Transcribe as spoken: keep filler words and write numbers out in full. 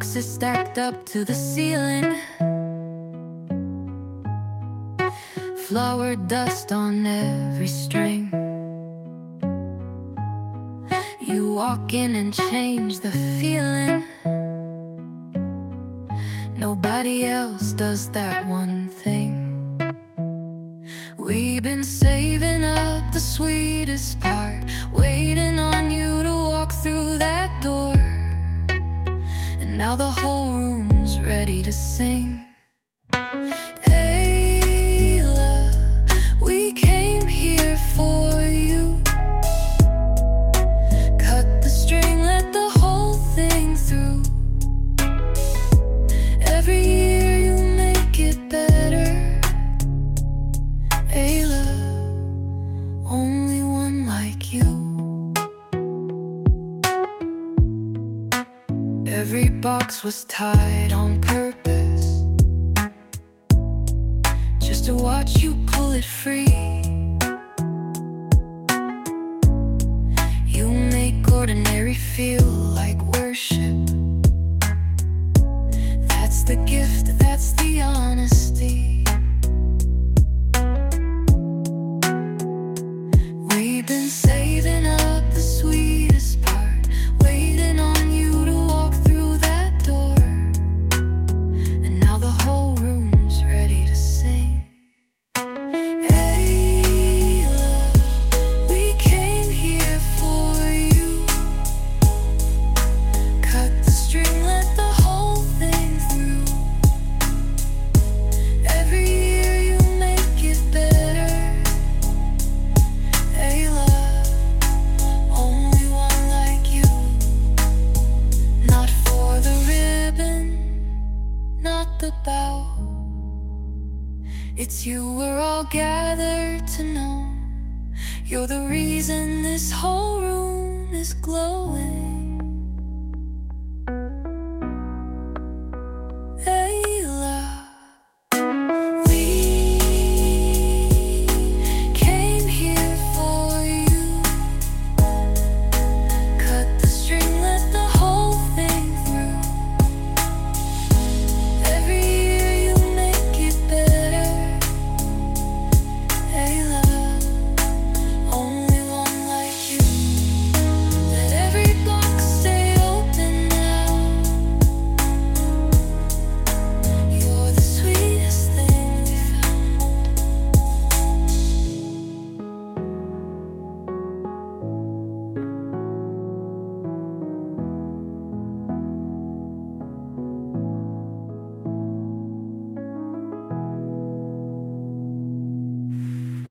boxes stacked up to the ceiling, flower dust on every string. You walk in and change the feeling. Nobody else does that one thing. We've been saving up the sweetest part, waiting on you to walk through that door. And now the whole room's ready to sing. Ayla, we came here for you. Cut the string, let the whole thing through. Every year you make it better. Ayla, only one like you. Every box was tied on purpose, just to watch you pull it free. You make ordinary feel like worship. That's the gift, that's the honesty. We've been saving up the sweetest part, waiting on you to walk through that door. And now the whole room's ready to sing. Ayla, we came here for you. Cut the string, let the whole thing through. Every year you make it better. Ayla, only one like you. Not for the ribbon, not the bow. It's you we're all gathered to know. You're the reason this whole room is glowing.